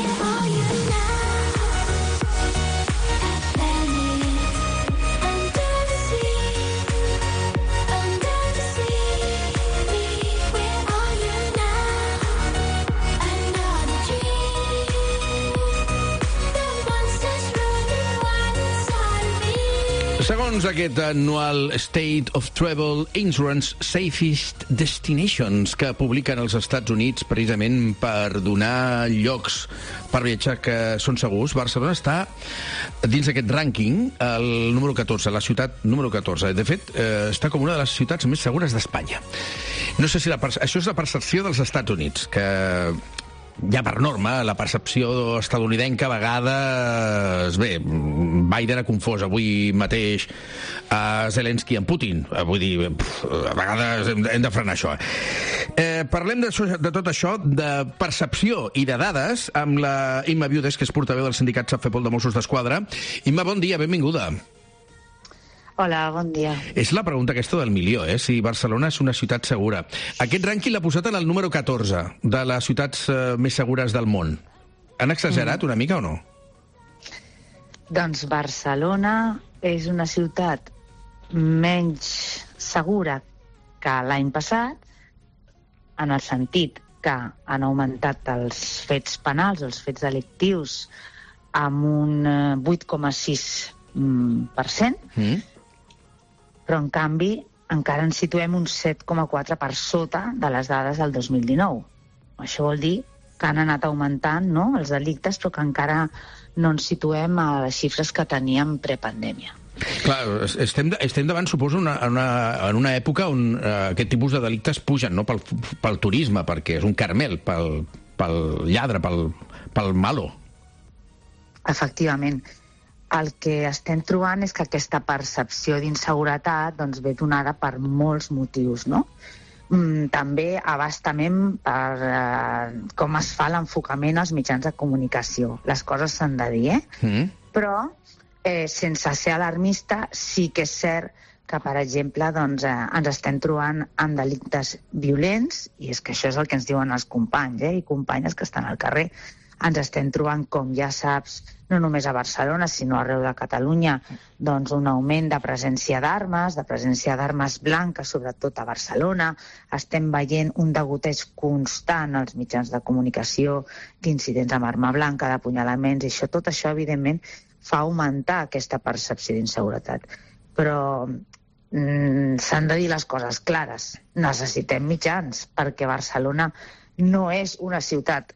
Segons aquest anual State of Travel Insurance Safest Destinations que publiquen els Estats Units precisament per donar llocs per viatjar que són segurs, Barcelona està dins d'aquest rànquing el número 14, la ciutat número 14. De fet, està com una de les ciutats més segures d'Espanya. No sé si això és la percepció dels Estats Units, que ja per norma, la percepció estadounidenca a vegades... Bé, Biden ha confós avui mateix a Zelensky amb Putin. Vull dir, a vegades hem de frenar això. Parlem de tot això, de percepció i de dades, amb la Imma Viudes, que és portaveu del sindicat Sap Fer Pol de Mossos d'Esquadra. Imma, bon dia, benvinguda. Hola, bon dia. És la pregunta aquesta del milió, si Barcelona és una ciutat segura. Aquest rànquing l'ha posat en el número 14 de les ciutats més segures del món. Han exagerat una mica o no? Doncs Barcelona és una ciutat menys segura que l'any passat, en el sentit que han augmentat els fets penals, els fets delictius, amb un 8,6%, però en canvi encara ens situem un 7,4% per sota de les dades del 2019. Això vol dir que han anat augmentant, no?, els delictes, però que encara no ens situem a les xifres que teníem prepandèmia. Clar, estem davant, suposo, en una època on aquest tipus de delictes pugen, no?, pel turisme, perquè és un caramel, pel lladre, pel malo. Efectivament. El que estem trobant és que aquesta percepció d'inseguretat doncs, ve donada per molts motius, no? També abastament per com es fa l'enfocament als mitjans de comunicació. Les coses s'han de dir, Però, sense ser alarmista, sí que és cert que, per exemple, doncs, ens estem trobant amb delictes violents, i és que això és el que ens diuen els companys i companyes que estan al carrer. Ens estem trobant, com ja saps, no només a Barcelona, sinó arreu de Catalunya, doncs un augment de presència d'armes blanques, sobretot a Barcelona. Estem veient un degoteig constant als mitjans de comunicació d'incidents amb arma blanca, d'apunyalaments, i tot això, evidentment, fa augmentar aquesta percepció d'inseguretat. Però s'han de dir les coses clares. Necessitem mitjans, perquè Barcelona no és una ciutat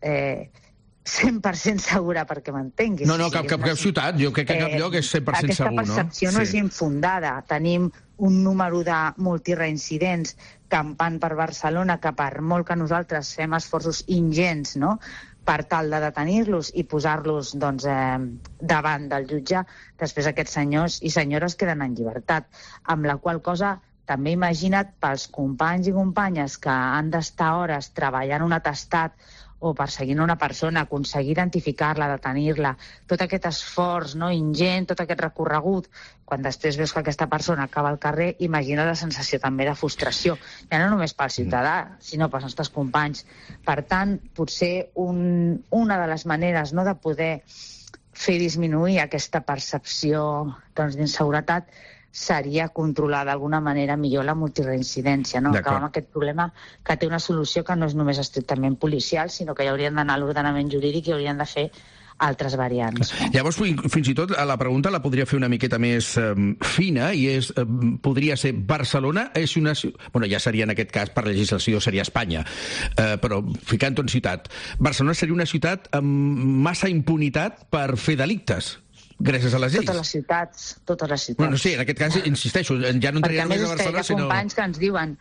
100% segura, perquè m'entenguis. No, cap ciutat. Jo crec que cap lloc és 100% segur, no? Aquesta percepció no és infundada. Tenim un número de multireincidents campant per Barcelona que, per molt que nosaltres fem esforços ingents, no?, per tal de detenir-los i posar-los doncs, davant del jutge, després aquests senyors i senyores queden en llibertat. Amb la qual cosa, també imagina't pels companys i companyes que han d'estar hores treballant un atestat o perseguint una persona, aconseguir identificar-la, detenir-la, tot aquest esforç ingent, tot aquest recorregut, quan després veus que aquesta persona acaba al carrer, imagina la sensació també de frustració, ja no només pel ciutadà, sinó pels nostres companys. Per tant, potser una de les maneres de poder fer disminuir aquesta percepció d'inseguretat seria controlar d'alguna manera millor la multireincidència, no? Acabar amb aquest problema que té una solució que no és només estrictament policial, sinó que hi haurien d'anar a l'ordenament jurídic i haurien de fer altres variants. Llavors, fins i tot, la pregunta la podria fer una miqueta més fina, i és, podria ser Barcelona és una ciutat... Bueno, ja seria en aquest cas, per legislació, seria Espanya, però ficant-ho en ciutat. Barcelona seria una ciutat amb massa impunitat per fer delictes, gràcies a les lleis. Totes les ciutats. Bueno, sí, en aquest cas, insisteixo, ja no entraria només a Barcelona, sinó... Hi ha companys que ens diuen,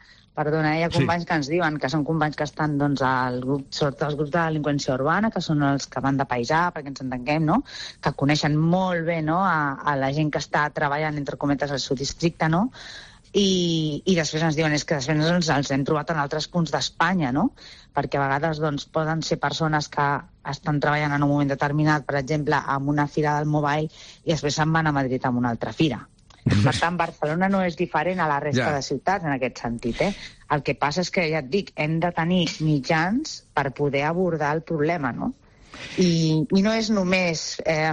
que ens diuen que són companys que estan sobretot als grups de delinqüència urbana, que són els que van de paisà, perquè ens entenguem, no?, que coneixen molt bé a la gent que està treballant, entre cometes, al seu districte, no?, i després ens diuen que després els hem trobat en altres punts d'Espanya, no?, perquè a vegades poden ser persones que estan treballant en un moment determinat, per exemple, amb una fira del Mobile, i després se'n van a Madrid amb una altra fira. Per tant, Barcelona no és diferent a la resta de ciutats en aquest sentit. El que passa és que, ja et dic, hem de tenir mitjans per poder abordar el problema, no? I no és només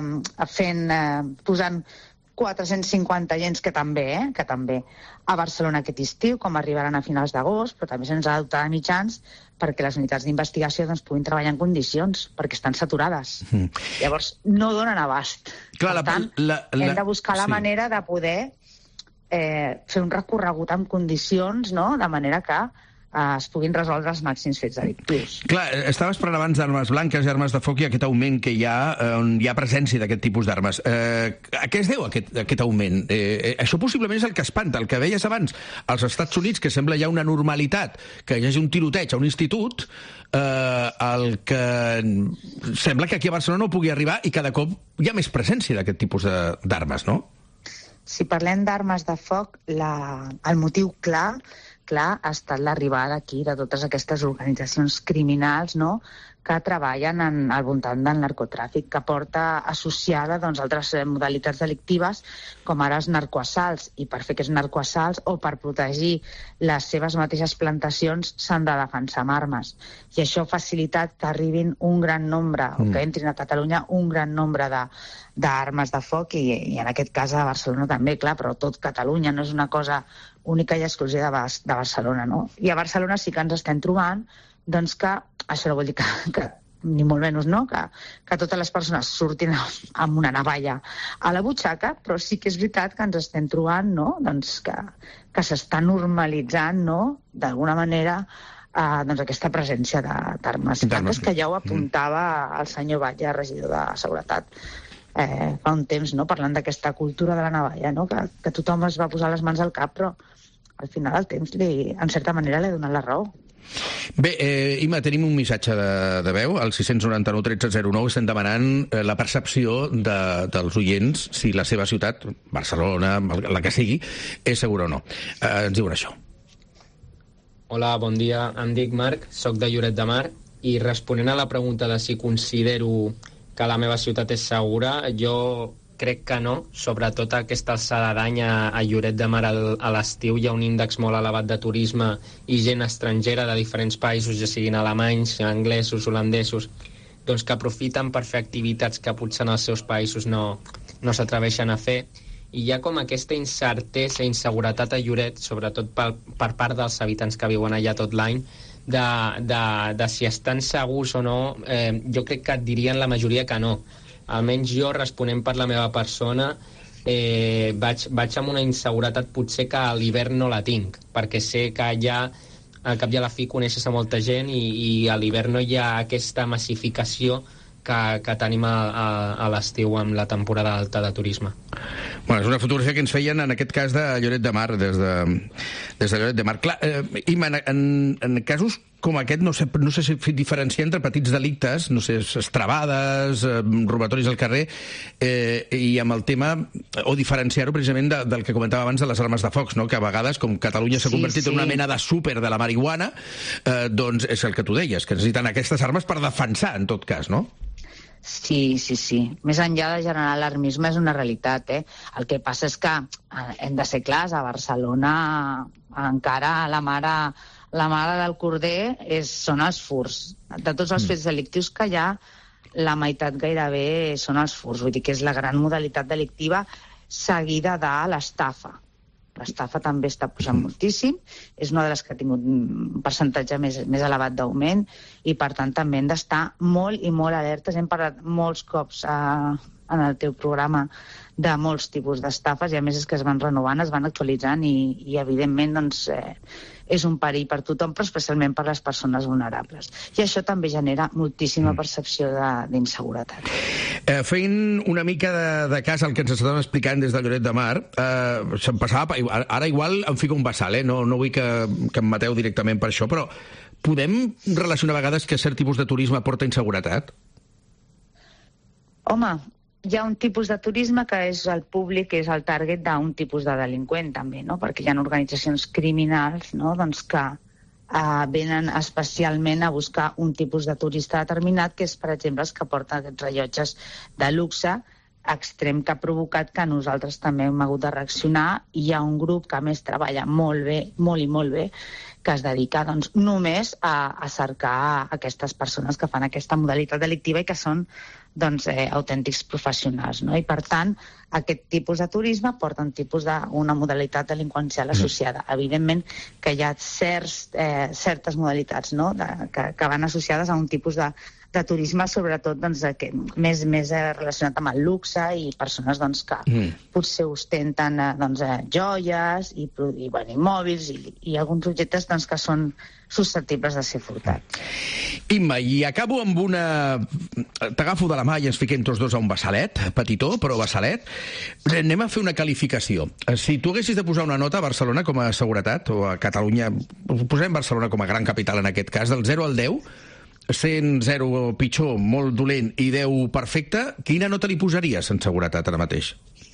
posant 450 agents, que també a Barcelona aquest estiu, com arribaran a finals d'agost, però també se'ns ha de dotar de mitjans perquè les unitats d'investigació puguin treballar en condicions, perquè estan saturades. Llavors, no donen abast. Per tant, hem de buscar la manera de poder fer un recorregut en condicions, no?, de manera que es puguin resoldre els màxims fets delictius. Clar, estaves parlant abans d'armes blanques i armes de foc i aquest augment que hi ha, on hi ha presència d'aquest tipus d'armes. A què es deu aquest augment? Això possiblement és el que espanta. El que deies abans, als Estats Units, que sembla ja una normalitat que hi hagi un tiroteig a un institut, el que sembla que aquí a Barcelona no pugui arribar, i cada cop hi ha més presència d'aquest tipus d'armes, no? Si parlem d'armes de foc, el motiu clar ha estat l'arribada aquí de totes aquestes organitzacions criminals, no?, que treballen al voltant del narcotràfic, que porta associada altres modalitats delictives, com ara els narcoassalts, i per fer aquests narcoassalts o per protegir les seves mateixes plantacions s'han de defensar amb armes. I això ha facilitat que arribin un gran nombre, o que entrin a Catalunya un gran nombre d'armes de foc, i en aquest cas a Barcelona també, clar, però tot Catalunya, no és una cosa única i exclusiva de Barcelona, no? I a Barcelona sí que ens estem trobant que això no vol dir que ni molt menys, no? Que totes les persones surtin amb una navalla a la butxaca, però sí que és veritat que ens estem trobant, no? Doncs que s'està normalitzant, no? D'alguna manera, doncs aquesta presència d'armes blanques, que ja ho apuntava el senyor Batlle, regidor de Seguretat, fa un temps, no? Parlant d'aquesta cultura de la navalla, no? Que tothom es va posar les mans al cap, però al final el temps, en certa manera, li ha donat la raó. Bé, Imma, tenim un missatge de veu, al 699 1309, estem demanant la percepció dels oients, si la seva ciutat, Barcelona, la que sigui, és segura o no. Ens diuen això. Hola, bon dia, em dic Marc, soc de Lloret de Mar, i responent a la pregunta de si considero que la meva ciutat és segura, jo crec que no, sobretot a aquesta alçada d'any a Lloret de Mar a l'estiu hi ha un índex molt elevat de turisme i gent estrangera de diferents països, ja siguin alemanys, anglesos, holandesos, doncs que aprofiten per fer activitats que potser en els seus països no s'atreveixen a fer. I hi ha com aquesta incertesa i inseguretat a Lloret, sobretot per part dels habitants que viuen allà tot l'any, de si estan segurs o no. Jo crec que et dirien la majoria que no. Almenys jo, responent per la meva persona, vaig amb una inseguretat potser que a l'hivern no la tinc, perquè sé que allà al cap i a la fi coneixes a molta gent i a l'hivern no hi ha aquesta massificació que tenim a l'estiu amb la temporada alta de turisme. Bueno, és una fotografia que ens feien en aquest cas de Lloret de Mar, des de Lloret de Mar. Clar, Imma, en casos com aquest no sé si diferenciar entre petits delictes, no sé, estrabades, robatoris al carrer, i amb el tema, o diferenciar-ho precisament del que comentava abans de les armes de focs, no? Que a vegades, com Catalunya s'ha convertit en una mena de súper de la marihuana, doncs és el que tu deies, que necessiten aquestes armes per defensar, en tot cas, no? Sí. Més enllà de generar alarmisme és una realitat, El que passa és que hem de ser clars, a Barcelona encara la mare del corder són els furts. De tots els fets delictius que hi ha, la meitat gairebé són els furts. Vull dir que és la gran modalitat delictiva seguida de l'estafa. L'estafa també està pujant moltíssim, és una de les que ha tingut un percentatge més elevat d'augment i, per tant, també hem d'estar molt i molt alertes. Hem parlat molts cops en el teu programa de molts tipus d'estafes i, a més, és que es van renovant, es van actualitzant i evidentment, doncs, és un perill per tothom, però especialment per les persones vulnerables. I això també genera moltíssima percepció d'inseguretat. Fent una mica de cas al que ens estaven explicant des de Lloret de Mar, se'm passava, ara igual em fico un vessal, no vull que em mateu directament per això, però podem relacionar a vegades que cert tipus de turisme porta inseguretat? Home, hi ha un tipus de turisme que és el públic, que és el target d'un tipus de delinqüent també, no? Perquè hi ha organitzacions criminals, no? Doncs que venen especialment a buscar un tipus de turista determinat, que és, per exemple, els que porten aquests rellotges de luxe extrem que ha provocat que nosaltres també hem hagut de reaccionar. Hi ha un grup que, a més, treballa molt bé, molt i molt bé, que es dedica doncs, només a cercar aquestes persones que fan aquesta modalitat delictiva i que són doncs, autèntics professionals, no? I, per tant, aquest tipus de turisme porta una modalitat delinqüencial associada. Evidentment que hi ha certes modalitats, no? que van associades a un tipus de turisme, sobretot doncs, més relacionat amb el luxe i persones doncs, que potser ostenten joies i mòbils i alguns objectes doncs, que són susceptibles de ser furtats. Imma, i acabo amb una... T'agafo de la mà i ens fiquem tots dos a un vassalet, petitó, però vassalet. Anem a fer una qualificació. Si tu haguessis de posar una nota a Barcelona com a seguretat, o a Catalunya, posem Barcelona com a gran capital en aquest cas, del 0 al 10, sent 0 pitjor, molt dolent, i 10 perfecte, quina nota li posaries en seguretat ara mateix?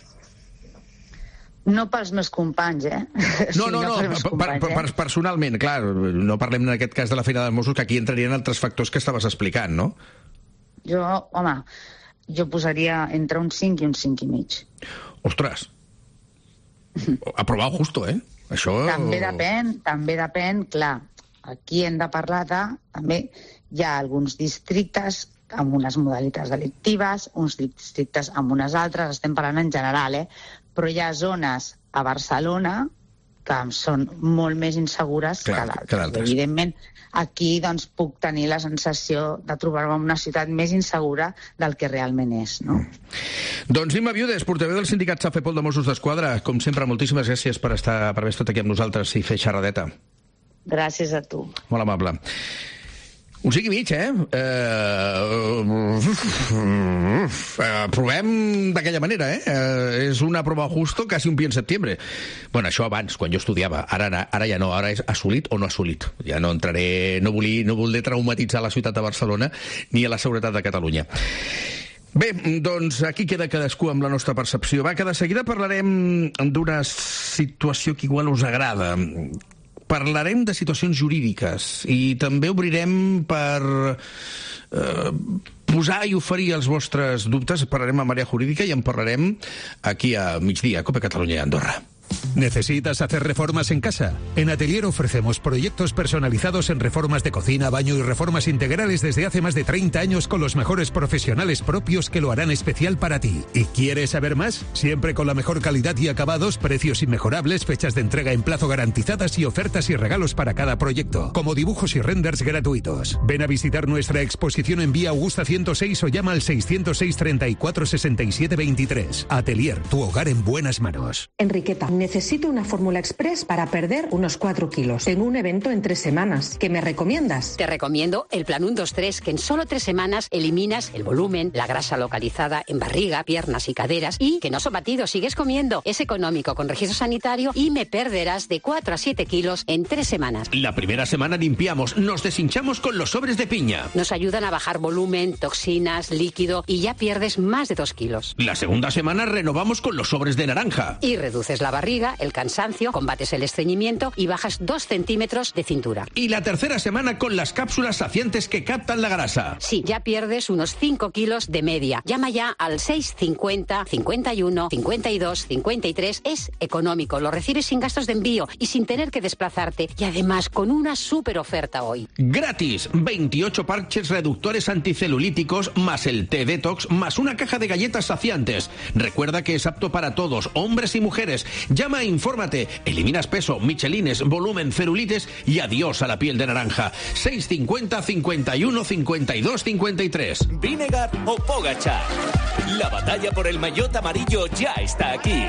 No pels meus companys, No, personalment, clar, no parlem en aquest cas de la feina dels Mossos, que aquí entrarien altres factors que estaves explicant, no? Jo posaria entre un 5 i un 5 i mig. Ostres! Aprovat justo, Això... També depèn, clar, aquí hem de parlar també hi ha alguns districtes amb unes modalitats delictives, uns districtes amb unes altres, estem parlant en general, però hi ha zones a Barcelona que són molt més insegures que d'altres. Evidentment, aquí doncs, puc tenir la sensació de trobar-me en una ciutat més insegura del que realment és, no? Doncs Imma Viudes, portaveu del sindicat Safepol de Mossos d'Esquadra. Com sempre, moltíssimes gràcies per haver estat aquí amb nosaltres i fer xerradeta. Gràcies a tu. Molt amable. Un 5 i mig, provem d'aquella manera, és una prova justo, quasi un pie en septiembre. Bueno, això abans, quan jo estudiava. Ara ja no, ara és assolit o no assolit. Ja no entraré, no voldré traumatitzar la ciutat de Barcelona ni a la seguretat de Catalunya. Bé, doncs aquí queda cadascú amb la nostra percepció. Va, que de seguida parlarem d'una situació que igual us agrada. Parlarem de situacions jurídiques i també obrirem per posar i oferir els vostres dubtes. Parlarem amb àrea jurídica i en parlarem aquí a Migdia, a Cope Catalunya i Andorra. ¿Necesitas hacer reformas en casa? En Atelier ofrecemos proyectos personalizados en reformas de cocina, baño y reformas integrales desde hace más de 30 años con los mejores profesionales propios que lo harán especial para ti. ¿Y quieres saber más? Siempre con la mejor calidad y acabados, precios inmejorables, fechas de entrega en plazo garantizadas y ofertas y regalos para cada proyecto, como dibujos y renders gratuitos. Ven a visitar nuestra exposición en Vía Augusta 106 o llama al 606 34 67 23. Atelier, tu hogar en buenas manos. Enriqueta, necesito una fórmula express para perder unos 4 kilos. Tengo un evento en 3 semanas. ¿Qué me recomiendas? Te recomiendo el Plan 1-2-3, que en solo 3 semanas eliminas el volumen, la grasa localizada en barriga, piernas y caderas, y que no son batidos, sigues comiendo. Es económico, con registro sanitario, y me perderás de 4 a 7 kilos en 3 semanas. La primera semana limpiamos, nos deshinchamos con los sobres de piña. Nos ayudan a bajar volumen, toxinas, líquido, y ya pierdes más de 2 kilos. La segunda semana renovamos con los sobres de naranja. Y reduces la barriga, el cansancio, combates el estreñimiento y bajas 2 centímetros de cintura. Y la tercera semana con las cápsulas saciantes que captan la grasa. Sí, ya pierdes unos 5 kilos de media. Llama ya al 650 51 52 53. Es económico, lo recibes sin gastos de envío y sin tener que desplazarte. Y además con una súper oferta hoy. Gratis, 28 parches reductores anticelulíticos, más el té detox, más una caja de galletas saciantes. Recuerda que es apto para todos, hombres y mujeres. Llama e infórmate. Eliminas peso, michelines, volumen, celulitis y adiós a la piel de naranja. 650 51 52 53. Vinegar o Pogačar. La batalla por el maillot amarillo ya está aquí.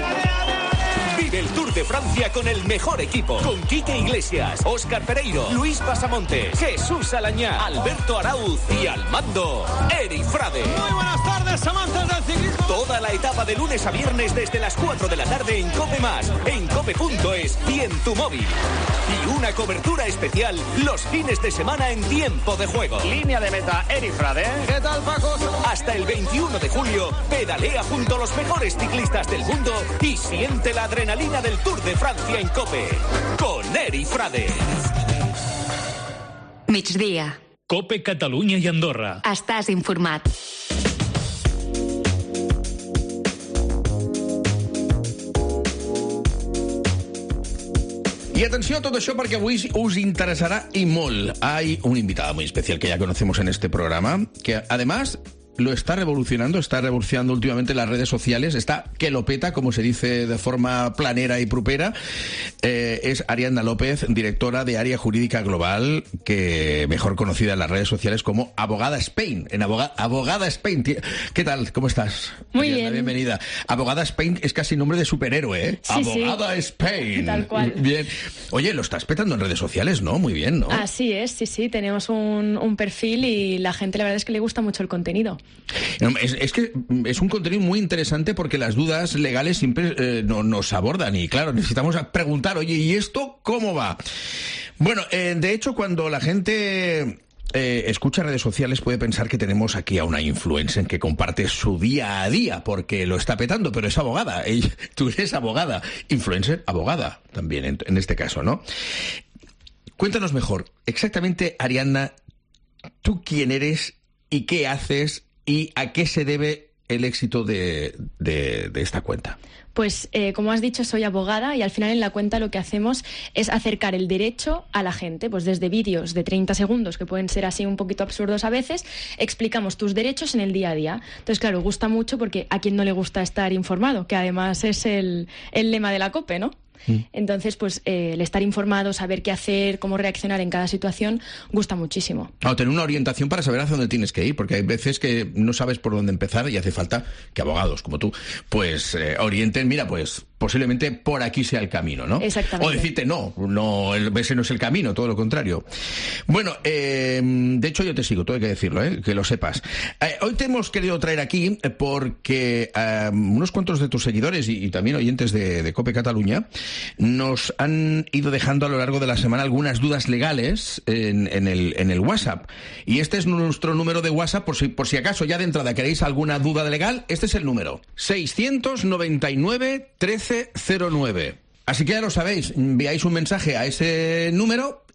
Vive el Tour de Francia con el mejor equipo. Con Quique Iglesias, Óscar Pereiro, Luis Pasamontes, Jesús Alañá, Alberto Arauz y al mando, Eri Frade. Muy buenas tardes, amantes del ciclismo. Toda la etapa de lunes a viernes desde las 4 de la tarde en COPE+, en cope.es y en tu móvil. Y una cobertura especial los fines de semana en tiempo de juego. Línea de meta, Eri Frade. ¿Qué tal, Paco? Hasta el 21 de julio, pedalea junto a los mejores ciclistas del mundo y siente la adrenalina del Tour de Francia en COPE. Con Eri Frade. Migdia. COPE Catalunya i Andorra. Estàs informat. Y atención a todo això perquè avui us interesará y molt. Hay un invitado muy especial que ya conocemos en este programa, que además lo está revolucionando últimamente las redes sociales, está que lo peta, como se dice de forma planera y prupera. Es Ariadna López, directora de Área Jurídica Global, que mejor conocida en las redes sociales como Abogada Spain. Abogada Spain. ¿Qué tal? ¿Cómo estás? Muy Ariadna, bien. Bienvenida. Abogada Spain es casi nombre de superhéroe, ¿eh? Sí, Abogada sí. Spain. Tal cual. Bien. Oye, lo estás petando en redes sociales, ¿no? Muy bien, ¿no? Así es, sí. Tenemos un perfil y la gente, la verdad es que le gusta mucho el contenido. No, es que es un contenido muy interesante porque las dudas legales siempre nos abordan y claro, necesitamos preguntar, oye, ¿y esto cómo va? Bueno, de hecho, cuando la gente escucha redes sociales puede pensar que tenemos aquí a una influencer que comparte su día a día porque lo está petando, pero es abogada. Tú eres abogada, influencer, abogada también en este caso, ¿no? Cuéntanos mejor, exactamente, Ariadna, ¿tú quién eres y qué haces y a qué se debe el éxito de esta cuenta? Pues, como has dicho, soy abogada y al final en la cuenta lo que hacemos es acercar el derecho a la gente. Pues desde vídeos de 30 segundos, que pueden ser así un poquito absurdos a veces, explicamos tus derechos en el día a día. Entonces, claro, gusta mucho porque a quien no le gusta estar informado, que además es el lema de la COPE, ¿no? Entonces, pues el estar informado, saber qué hacer, cómo reaccionar en cada situación, gusta muchísimo. Tener una orientación para saber hacia dónde tienes que ir, porque hay veces que no sabes por dónde empezar y hace falta que abogados como tú pues orienten, mira, pues posiblemente por aquí sea el camino, ¿no? Exactamente. O decirte, no, ese no es el camino, todo lo contrario. Bueno, de hecho yo te sigo, todo hay que decirlo, que lo sepas. Hoy te hemos querido traer aquí porque unos cuantos de tus seguidores y también oyentes de COPE Cataluña nos han ido dejando a lo largo de la semana algunas dudas legales en el WhatsApp. Y este es nuestro número de WhatsApp, por si acaso ya de entrada queréis alguna duda legal, este es el número, 699 1309. Así que ya lo sabéis, enviáis un mensaje a ese número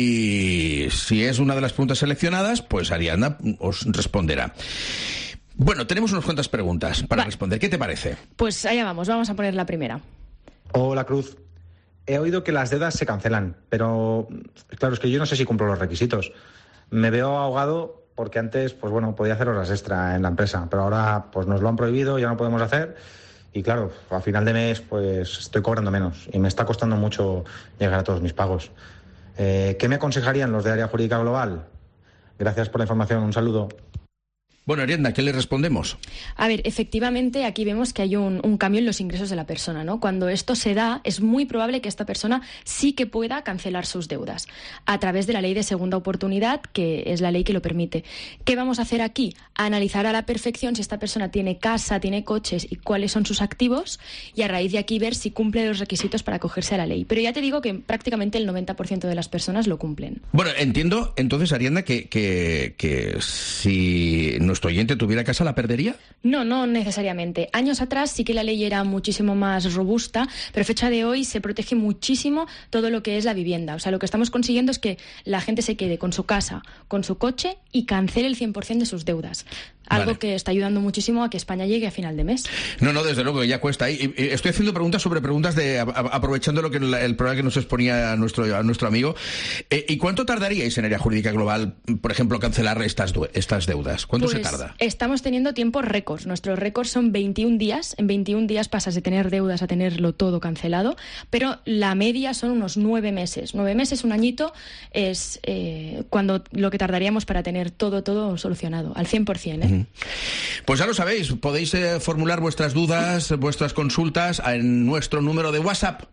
y si es una de las preguntas seleccionadas, pues Ariadna os responderá. Bueno, tenemos unas cuantas preguntas para responder. ¿Qué te parece? Pues allá vamos a poner la primera. Hola, Cruz. He oído que las deudas se cancelan, pero claro, es que yo no sé si cumplo los requisitos. Me veo ahogado porque antes, pues bueno, podía hacer horas extra en la empresa, pero ahora pues nos lo han prohibido, ya no podemos hacer. Y claro, a final de mes pues estoy cobrando menos y me está costando mucho llegar a todos mis pagos. ¿Qué me aconsejarían los de Área Jurídica Global? Gracias por la información, un saludo. Bueno, Ariadna, ¿qué le respondemos? A ver, efectivamente, aquí vemos que hay un cambio en los ingresos de la persona, ¿no? Cuando esto se da, es muy probable que esta persona sí que pueda cancelar sus deudas a través de la ley de segunda oportunidad, que es la ley que lo permite. ¿Qué vamos a hacer aquí? Analizar a la perfección si esta persona tiene casa, tiene coches y cuáles son sus activos, y a raíz de aquí ver si cumple los requisitos para acogerse a la ley. Pero ya te digo que prácticamente el 90% de las personas lo cumplen. Bueno, entiendo entonces, Ariadna, que si nuestro oyente tuviera casa, ¿la perdería? No necesariamente. Años atrás sí que la ley era muchísimo más robusta, pero a fecha de hoy se protege muchísimo todo lo que es la vivienda. O sea, lo que estamos consiguiendo es que la gente se quede con su casa, con su coche y cancele el 100% de sus deudas. Algo que está ayudando muchísimo a que España llegue a final de mes. No, desde luego, que ya cuesta. Y estoy haciendo preguntas sobre preguntas aprovechando lo que el programa que nos exponía a nuestro amigo. ¿Y cuánto tardaríais en Área Jurídica Global, por ejemplo, cancelar estas deudas? ¿Cuánto se tarda? Estamos teniendo tiempos récords. Nuestros récords son 21 días. En 21 días pasas de tener deudas a tenerlo todo cancelado, pero la media son unos 9 meses. 9 meses, un añito, es cuando lo que tardaríamos para tener todo solucionado, al 100%, Pues ya lo sabéis, podéis formular vuestras dudas, vuestras consultas en nuestro número de WhatsApp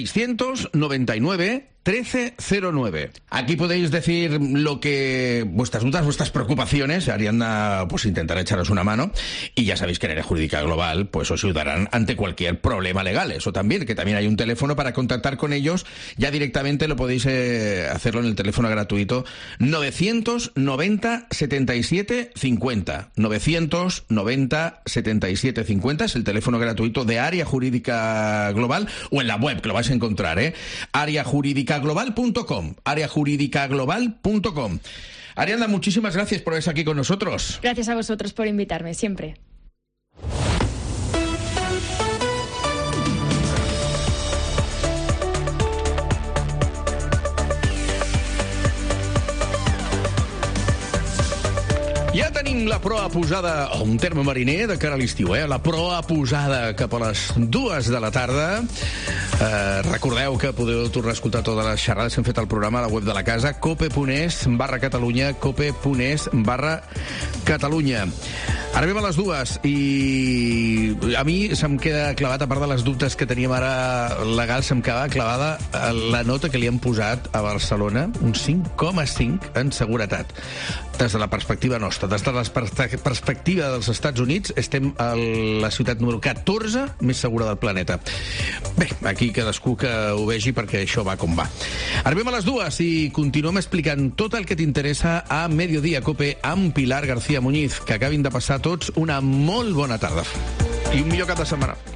699 1309. Aquí podéis decir vuestras dudas, vuestras preocupaciones. Ariadna pues intentará echaros una mano. Y ya sabéis que en Área Jurídica Global pues os ayudarán ante cualquier problema legal. Eso también, que también hay un teléfono para contactar con ellos. Ya directamente lo podéis hacerlo en el teléfono gratuito 990 77 50. 990 77 50 es el teléfono gratuito de Área Jurídica Global, o en la web, que lo vais a encontrar, areajurídicaglobal.com. areajurídicaglobal.com. Ariadna, muchísimas gracias por estar aquí con nosotros. Gracias a vosotros por invitarme, siempre. Ja tenim la proa posada, un terme mariner de cara a l'estiu, la proa posada cap a les 2 de la tarda. Recordeu que podeu tornar a escoltar totes les xerrades que hem fet al programa a la web de la casa, cope.es/Catalunya, cope.es/Catalunya. Arribem a les 2 i a mi se'm queda clavat, a part de les dubtes que teníem ara legals, se'm queda clavada la nota que li han posat a Barcelona, un 5,5 en seguretat. Des de la perspectiva nostra, des de la perspectiva dels Estats Units, estem a la ciutat número 14 més segura del planeta. Bé, aquí cadascú que ho vegi, perquè això va com va. Arribem a les 2 i continuem explicant tot el que t'interessa a Mediodía Cope amb Pilar García Muñiz. Que acabin de passar tots una molt bona tarda i un millor cap de setmana.